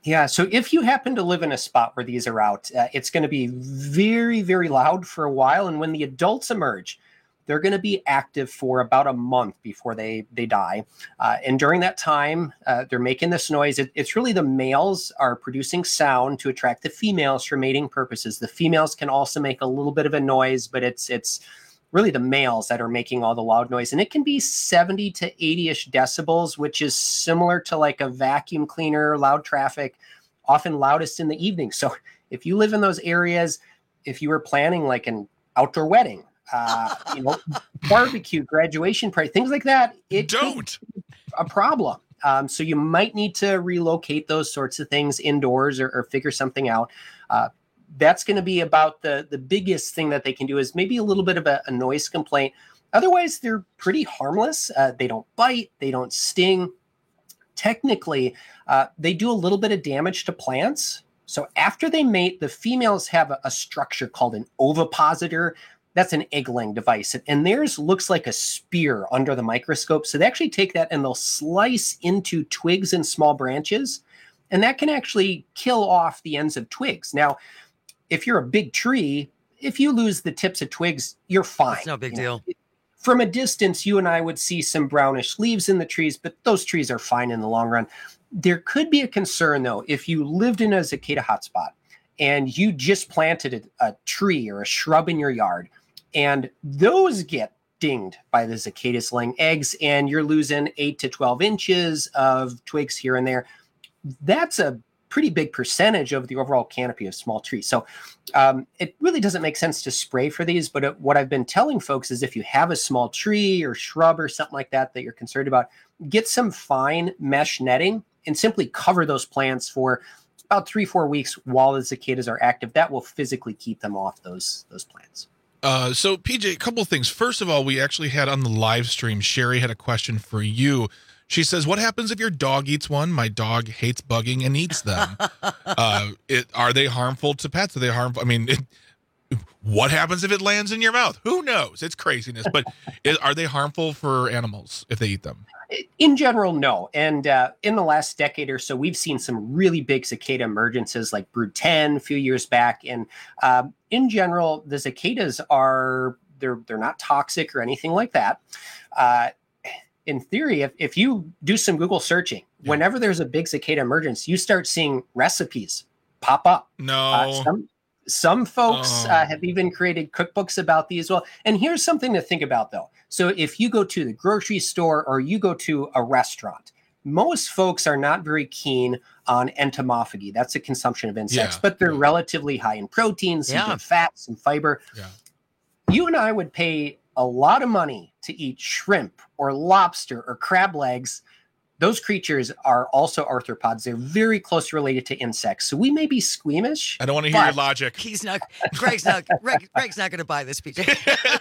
Yeah, so if you happen to live in a spot where these are out, uh, it's going to be very, very loud for a while. And when the adults emerge, they're going to be active for about a month before they they die. Uh, and during that time, uh, they're making this noise. It, it's really the males are producing sound to attract the females for mating purposes. The females can also make a little bit of a noise, but it's it's really the males that are making all the loud noise. And it can be seventy to eighty-ish decibels, which is similar to like a vacuum cleaner, loud traffic, often loudest in the evening. So if you live in those areas, if you were planning like an outdoor wedding, uh, you know, barbecue, graduation party, things like that, it don't a problem. Um, so you might need to relocate those sorts of things indoors or, or figure something out. Uh, that's going to be about the the biggest thing that they can do is maybe a little bit of a, a noise complaint. Otherwise, they're pretty harmless. Uh, they don't bite. They don't sting. Technically, uh, they do a little bit of damage to plants. So after they mate, the females have a, a structure called an ovipositor. That's an egg-laying device. And theirs looks like a spear under the microscope. So they actually take that and they'll slice into twigs and small branches. And that can actually kill off the ends of twigs. Now, if you're a big tree, if you lose the tips of twigs, you're fine. It's no big you deal. know? From a distance, you and I would see some brownish leaves in the trees, but those trees are fine in the long run. There could be a concern, though, if you lived in a cicada hotspot and you just planted a, a tree or a shrub in your yard, and those get dinged by the cicadas laying eggs, and you're losing eight to twelve inches of twigs here and there. That's a pretty big percentage of the overall canopy of small trees. So um, it really doesn't make sense to spray for these. But it, what I've been telling folks is if you have a small tree or shrub or something like that that you're concerned about, get some fine mesh netting and simply cover those plants for about three, four weeks while the cicadas are active. That will physically keep them off those, those plants. Uh, so, P J, a couple of things. First of all, we actually had on the live stream, Sherry had a question for you. She says, what happens if your dog eats one? My dog hates bugging and eats them. uh, it, are they harmful to pets? Are they harmful? I mean, it, what happens if it lands in your mouth? Who knows? It's craziness. But it, are they harmful for animals if they eat them? In general, no. And uh, in the last decade or so, we've seen some really big cicada emergences like Brood ten a few years back. And uh, in general, the cicadas are, they're, they're not toxic or anything like that. Uh, in theory, if, if you do some Google searching, yeah. whenever there's a big cicada emergence, you start seeing recipes pop up. No. Uh, some, some folks oh. uh, have even created cookbooks about these as well. And here's something to think about, though. So if you go to the grocery store or you go to a restaurant, most folks are not very keen on entomophagy. That's a consumption of insects, yeah. but they're relatively high in proteins, yeah. and fats and fiber. Yeah. You and I would pay a lot of money to eat shrimp or lobster or crab legs. Those creatures are also arthropods. They're very close related to insects. So we may be squeamish. I don't want to hear your logic. He's not, Greg's not, Greg, Greg's not going to buy this, P J.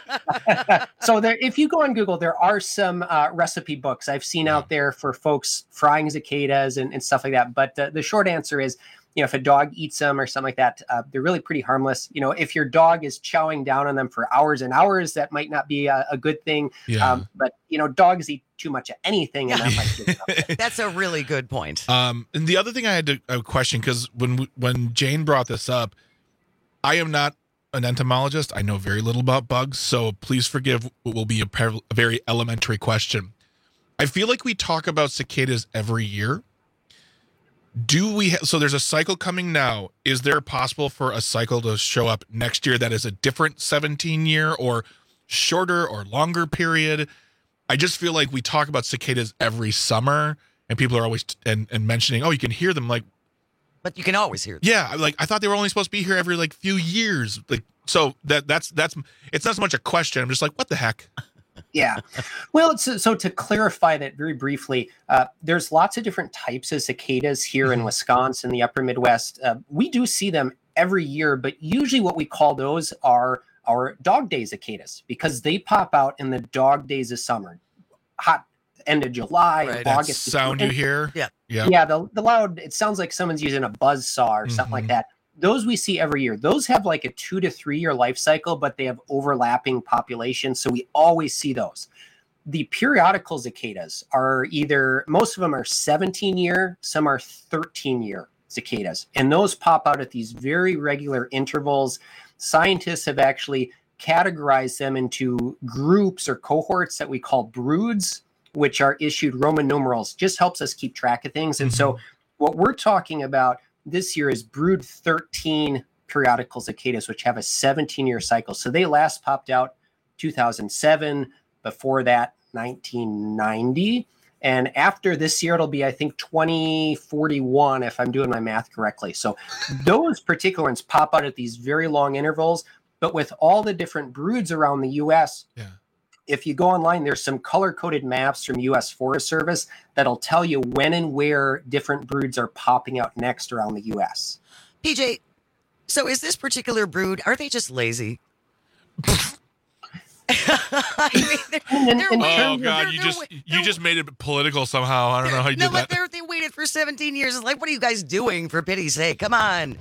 So there, if you go on Google, there are some uh, recipe books I've seen out there for folks frying cicadas and, and stuff like that. But uh, the short answer is, you know, if a dog eats them or something like that, uh, they're really pretty harmless. You know, if your dog is chowing down on them for hours and hours, that might not be a, a good thing. Yeah. Um, but, you know, dogs eat too much of anything. And that might be something. That's a really good point. Um, and the other thing I had to a question, because when we, when Jane brought this up, I am not an entomologist. I know very little about bugs, so please forgive what will be a, per, a very elementary question. I feel like we talk about cicadas every year. Do we ha- so there's a cycle coming now. Is there possible for a cycle to show up next year that is a different seventeen year or shorter or longer period? I just feel like we talk about cicadas every summer and people are always t- and, and mentioning, oh, you can hear them. Like, but you can always hear them. Yeah. Like I thought they were only supposed to be here every like few years. Like, so that that's, that's, it's not so much a question. I'm just like, what the heck? Yeah. Well, it's, so to clarify that very briefly, uh, there's lots of different types of cicadas here in Wisconsin, the upper Midwest. Uh, we do see them every year, but usually what we call those are our dog day cicadas because they pop out in the dog days of summer, hot end of July, right. August. That sound you hear? Yeah. Yeah. Yeah. The, the loud, it sounds like someone's using a buzz saw or something mm-hmm. like that. Those we see every year. Those have like a two to three year life cycle, but they have overlapping populations. So we always see those. The periodical cicadas are either, most of them are seventeen year, some are thirteen year cicadas. And those pop out at these very regular intervals. Scientists have actually categorized them into groups or cohorts that we call broods, which are issued Roman numerals. Just helps us keep track of things. And mm-hmm. so what we're talking about this year is brood thirteen periodical cicadas, which have a seventeen-year cycle. So they last popped out two thousand seven, before that nineteen ninety. And after this year, it'll be, I think, twenty forty-one, if I'm doing my math correctly. So those particular ones pop out at these very long intervals. But with all the different broods around the U S, yeah. if you go online, there's some color-coded maps from U S Forest Service that'll tell you when and where different broods are popping out next around the U S. P J, so is this particular brood, are they just lazy? I mean, they're, they're oh God! You just you just made it political somehow. I don't know how you no, did that. No, but they waited for seventeen years. It's like, what are you guys doing? For pity's sake, come on.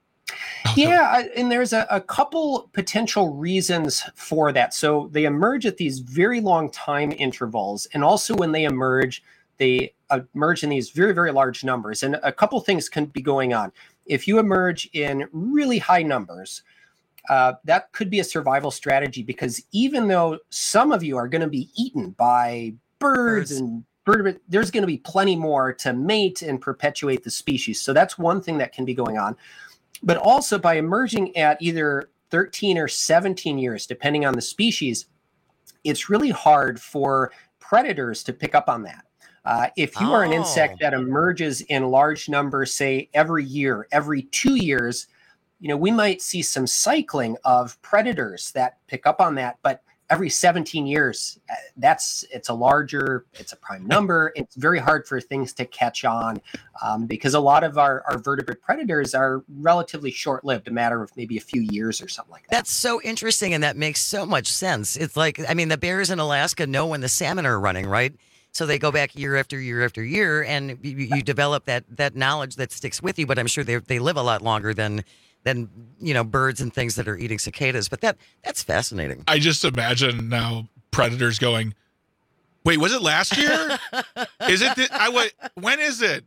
Yeah, and there's a, a couple potential reasons for that. So they emerge at these very long time intervals, and also when they emerge, they emerge in these very very large numbers. And a couple things can be going on. If you emerge in really high numbers, Uh, that could be a survival strategy, because even though some of you are going to be eaten by birds, birds. and bird, there's going to be plenty more to mate and perpetuate the species. So that's one thing that can be going on. But also by emerging at either thirteen or seventeen years, depending on the species, it's really hard for predators to pick up on that. Uh, if you oh. are an insect that emerges in large numbers, say every year, every two years, you know, we might see some cycling of predators that pick up on that, but every seventeen years, that's it's a larger, it's a prime number. It's very hard for things to catch on um, because a lot of our, our vertebrate predators are relatively short-lived, a matter of maybe a few years or something like that. That's so interesting, and that makes so much sense. It's like, I mean, the bears in Alaska know when the salmon are running, right? So they go back year after year after year, and you, you develop that that knowledge that sticks with you. But I'm sure they they live a lot longer than. than, you know, birds and things that are eating cicadas. But that that's fascinating. I just imagine now predators going, wait, was it last year? Is it? Th- I went, when is it?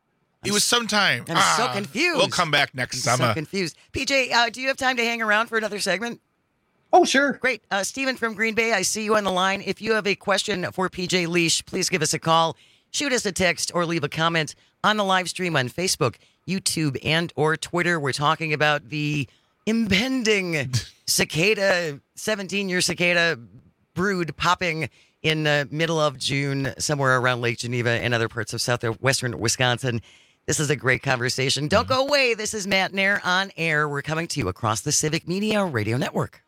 It was sometime. I'm ah, so confused. We'll come back next I'm summer. so confused. P J, uh, do you have time to hang around for another segment? Oh, sure. Great. Uh, Stephen from Green Bay, I see you on the line. If you have a question for P J Leash, please give us a call, shoot us a text, or leave a comment on the live stream on Facebook, YouTube, and or Twitter. We're talking about the impending cicada, seventeen-year cicada brood popping in the middle of June, somewhere around Lake Geneva and other parts of southwestern Wisconsin. This is a great conversation. Don't go away. This is Matt Nair on air. We're coming to you across the Civic Media Radio Network.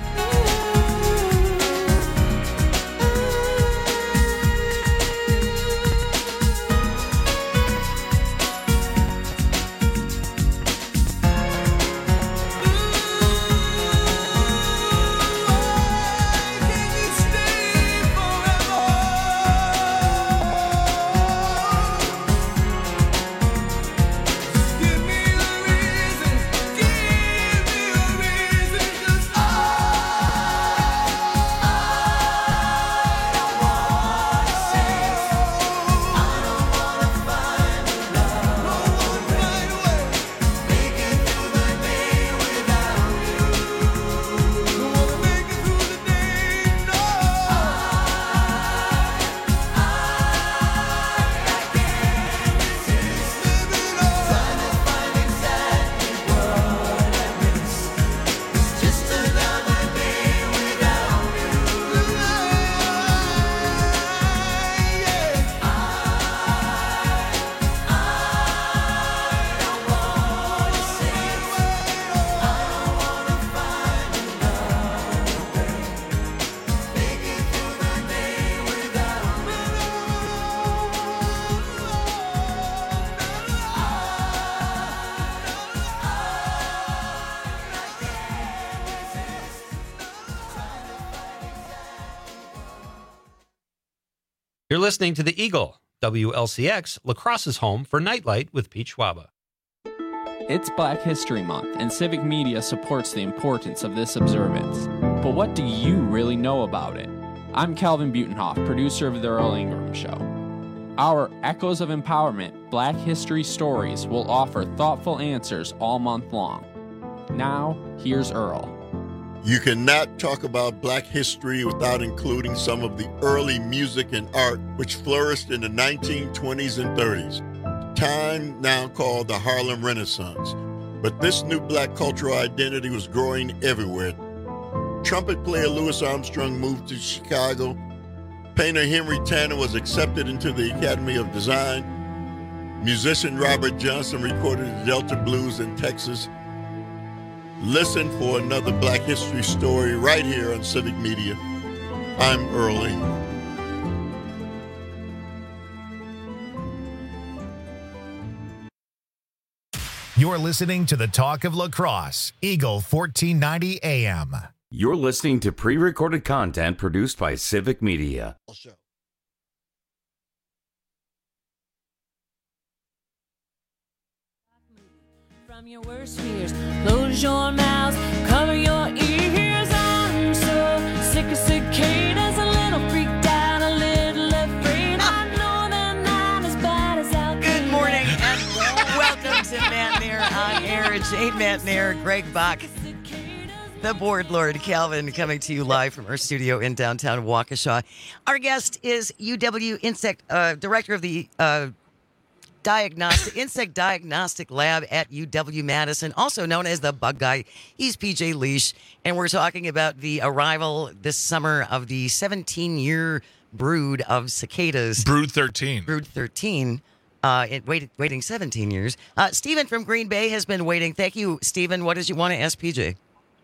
You're listening to The Eagle, W L C X, La Crosse's home for Nightlight with Pete Schwaba. It's Black History Month, and Civic Media supports the importance of this observance. But what do you really know about it? I'm Calvin Butenhoff, producer of The Earl Ingram Show. Our Echoes of Empowerment Black History Stories will offer thoughtful answers all month long. Now, here's Earl. You cannot talk about Black history without including some of the early music and art which flourished in the nineteen twenties and thirties, time now called the Harlem Renaissance. But this new Black cultural identity was growing everywhere. Trumpet player Louis Armstrong moved to Chicago. Painter Henry Tanner was accepted into the Academy of Design. Musician Robert Johnson recorded the Delta Blues in Texas. Listen for another Black history story right here on Civic Media. I'm Earl Ingram. You're listening to the Talk of La Crosse, Eagle fourteen ninety A M. You're listening to pre-recorded content produced by Civic Media. From your worst fears, close your mouth, cover your ears. I'm so sick of cicadas, a little freaked out, a little afraid. I know they're not as bad as Al. Good morning and welcome to Matt Nair on Air. Jade Matt Nair, Greg Bach, the board lord Calvin, coming to you live from our studio in downtown Waukesha. Our guest is U W Insect uh, Director of the uh, Diagnostic Insect Diagnostic Lab at U W-Madison, also known as the Bug Guy. He's P J Leash, and we're talking about the arrival this summer of the seventeen-year brood of cicadas. Brood thirteen. Brood thirteen. Uh, it waited, waiting seventeen years. Uh, Stephen from Green Bay has been waiting. Thank you, Stephen. What did you want to ask P J?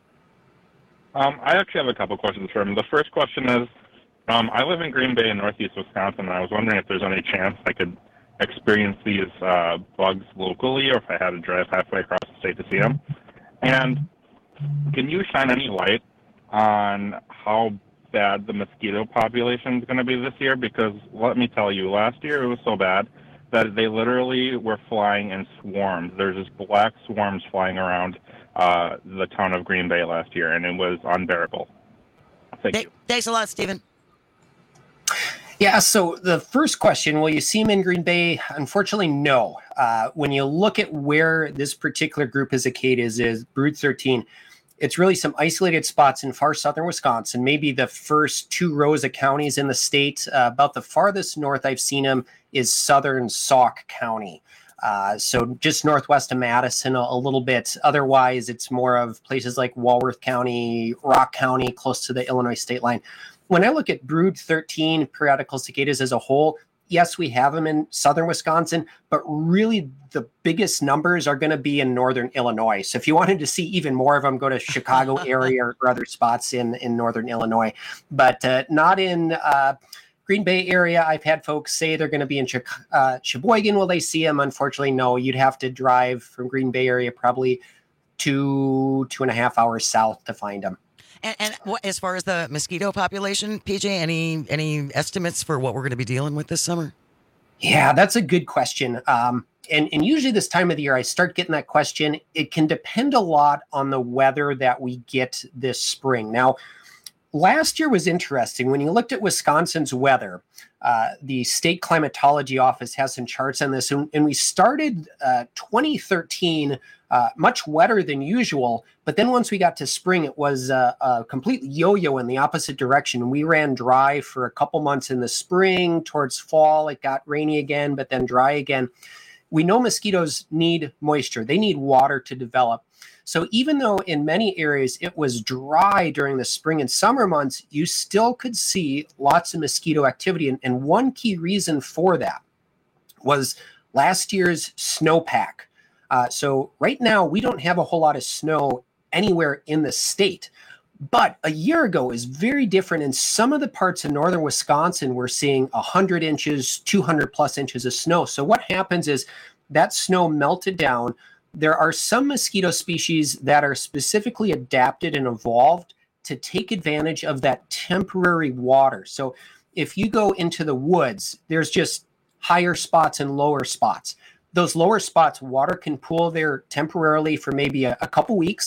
Um, I actually have a couple questions for him. The first question is, um, I live in Green Bay in northeast Wisconsin, and I was wondering if there's any chance I could experience these uh, bugs locally, or if I had to drive halfway across the state to see them. And can you shine any light on how bad the mosquito population is going to be this year? Because let me tell you, last year it was so bad that they literally were flying in swarms. There's just black swarms flying around uh, the town of Green Bay last year, and it was unbearable. Thank Th- you. Thanks a lot, Stephen. Yeah, so the first question, will you see them in Green Bay? Unfortunately, no. Uh, when you look at where this particular group of cicadas is, Brood thirteen, it's really some isolated spots in far southern Wisconsin, maybe the first two rows of counties in the state. Uh, about the farthest north I've seen them is southern Sauk County. Uh, so just northwest of Madison a, a little bit. Otherwise, it's more of places like Walworth County, Rock County, close to the Illinois state line. When I look at Brood thirteen periodical cicadas as a whole, yes, we have them in southern Wisconsin, but really the biggest numbers are going to be in northern Illinois. So if you wanted to see even more of them, go to Chicago area or, or other spots in, in northern Illinois, but uh, not in uh, Green Bay area. I've had folks say they're going to be in Ch- uh, Sheboygan. Will they see them? Unfortunately, no. You'd have to drive from Green Bay area probably two, two and a half hours south to find them. And, and what, as far as the mosquito population, P J, any any estimates for what we're going to be dealing with this summer? Yeah, that's a good question. Um, and, and usually this time of the year, I start getting that question. It can depend a lot on the weather that we get this spring. Now, last year was interesting. When you looked at Wisconsin's weather, uh, the state climatology office has some charts on this, and, and we started uh, twenty thirteen uh, much wetter than usual. But then once we got to spring, it was uh, a complete yo-yo in the opposite direction. We ran dry for a couple months in the spring. Towards fall, it got rainy again, but then dry again. We know mosquitoes need moisture. They need water to develop. So even though in many areas it was dry during the spring and summer months, you still could see lots of mosquito activity. And, and one key reason for that was last year's snowpack. Uh, so right now we don't have a whole lot of snow anywhere in the state. But a year ago is very different. In some of the parts of northern Wisconsin, we're seeing one hundred inches, two hundred plus inches of snow. So what happens is that snow melted down. There are some mosquito species that are specifically adapted and evolved to take advantage of that temporary water. So if you go into the woods, there's just higher spots and lower spots. Those lower spots, water can pool there temporarily for maybe a, a couple weeks.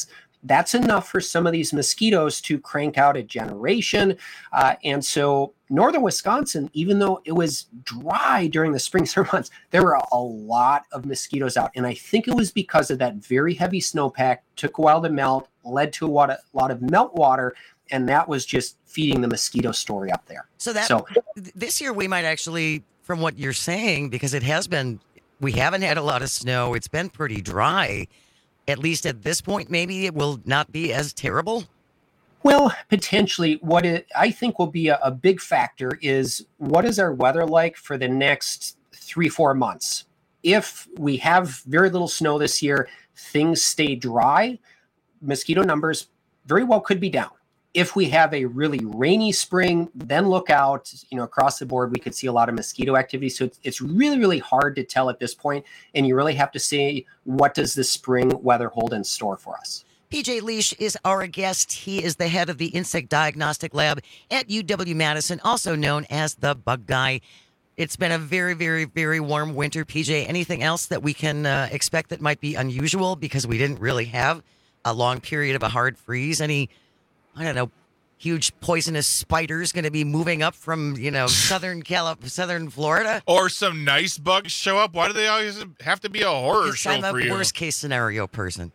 that's enough for some of these mosquitoes to crank out a generation. Uh, and so northern Wisconsin, even though it was dry during the spring summer months, there were a lot of mosquitoes out. And I think it was because of that very heavy snowpack, took a while to melt, led to a lot of, a lot of meltwater, and that was just feeding the mosquito story up there. So that so, this year we might actually, from what you're saying, because it has been, we haven't had a lot of snow. It's been pretty dry. At least at this point, maybe it will not be as terrible. Well, potentially. What it, I think will be a, a big factor is what is our weather like for the next three, four months? If we have very little snow this year, things stay dry, mosquito numbers very well could be down. If we have a really rainy spring, then look out, you know, across the board, we could see a lot of mosquito activity. So it's, it's really, really hard to tell at this point. And you really have to say, what does the spring weather hold in store for us? P J Leash is our guest. He is the head of the Insect Diagnostic Lab at U W-Madison, also known as the Bug Guy. It's been a very, very, very warm winter. P J, anything else that we can uh, expect that might be unusual because we didn't really have a long period of a hard freeze? Any, I don't know, huge poisonous spiders going to be moving up from, you know, southern Calif- southern Florida? Or some nice bugs show up? Why do they always have to be a horror Yes, show I'm for a you? worst case scenario person.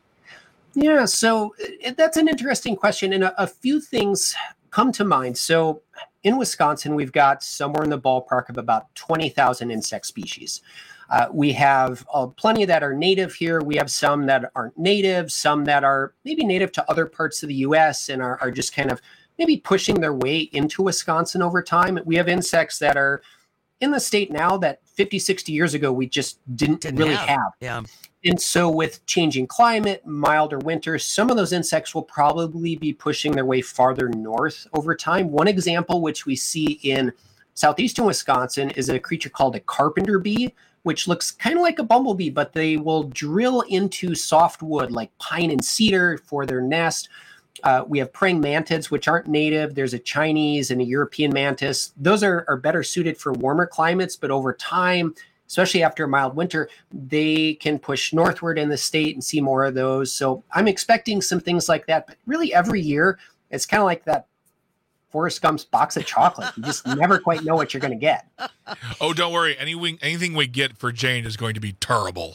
Yeah, so it, that's an interesting question. And a, a few things come to mind. So in Wisconsin, we've got somewhere in the ballpark of about twenty thousand insect species. Uh, we have uh, plenty that are native here. We have some that aren't native, some that are maybe native to other parts of the U S and are, are just kind of maybe pushing their way into Wisconsin over time. We have insects that are in the state now that fifty, sixty years ago, we just didn't, Didn't really have. have. Yeah. And so with changing climate, milder winters, some of those insects will probably be pushing their way farther north over time. One example, which we see in southeastern Wisconsin, is a creature called a carpenter bee, which looks kind of like a bumblebee, but they will drill into soft wood like pine and cedar for their nest. Uh, we have praying mantids, which aren't native. There's a Chinese and a European mantis. Those are, are better suited for warmer climates, but over time, especially after a mild winter, they can push northward in the state and see more of those. So I'm expecting some things like that. But really every year, it's kind of like that Forrest Gump's box of chocolate. You just never quite know what you're going to get. Oh, don't worry. Anything, anything we get for Jane is going to be terrible.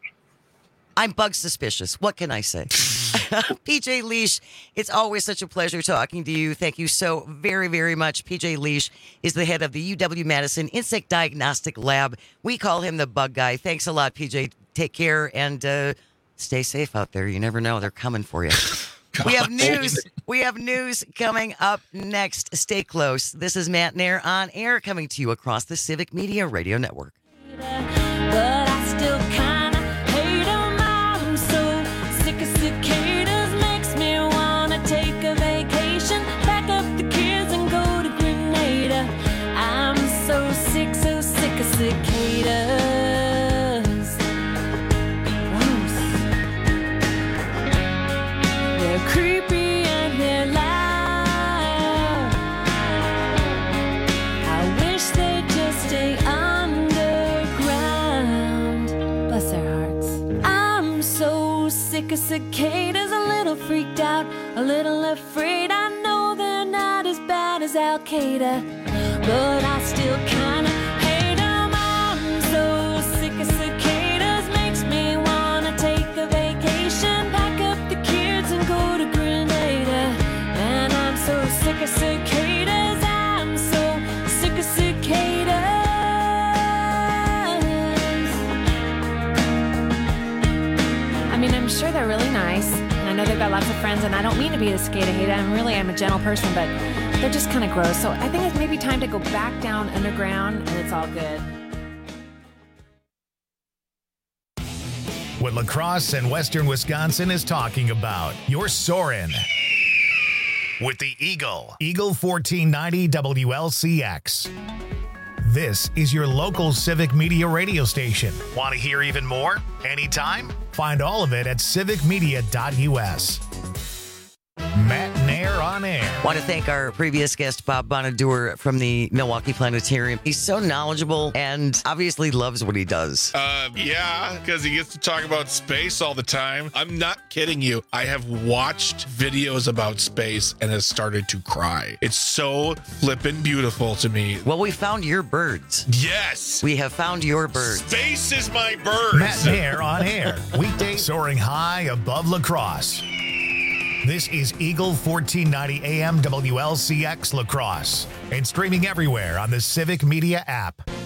I'm bug suspicious. What can I say? P J Leash, it's always such a pleasure talking to you. Thank you so very, very much. P J Leash is the head of the U W-Madison Insect Diagnostic Lab. We call him the Bug Guy. Thanks a lot, P J. Take care and uh, stay safe out there. You never know. They're coming for you. We have news. We have news coming up next. Stay close. This is Matt Nair on air coming to you across the Civic Media Radio Network. But I still kinda hate 'em. I'm so sick of cicadas. Makes me wanna take a vacation, pack up the kids and go to Grenada. I'm so sick, so sick of cicadas. Gross. They're creepy and they're loud. I wish they'd just stay underground. Bless their hearts. I'm so sick of cicadas, a little freaked out, a little afraid. I know they're not as bad as Al Qaeda, but I still kinda hate 'em. I'm so sick of cicadas, makes me wanna take a vacation, pack up the kids and go to Grenada. And I'm so sick of cicadas, I'm so sick of cicadas. I mean, I'm sure they're really nice, and I know they've got lots of friends, and I don't mean to be a cicada hater. I'm really, I'm a gentle person, but they're just kind of gross. So I think it's maybe time to go back down underground, and it's all good. What La Crosse and Western Wisconsin is talking about. You're soaring with the Eagle. Eagle fourteen ninety W L C X. This is your local Civic Media radio station. Want to hear even more? Anytime? Find all of it at civic media dot U S. Matt Nair on air. Want to thank our previous guest, Bob Bonadur from the Milwaukee Planetarium. He's so knowledgeable and obviously loves what he does. Uh, yeah, because he gets to talk about space all the time. I'm not kidding you. I have watched videos about space and has started to cry. It's so flippin' beautiful to me. Well, we found your birds. Yes. We have found your birds. Space is my birds. Matt Mayer on air. Weekday soaring high above La Crosse. This is Eagle fourteen ninety A M W L C X La Crosse and streaming everywhere on the Civic Media app.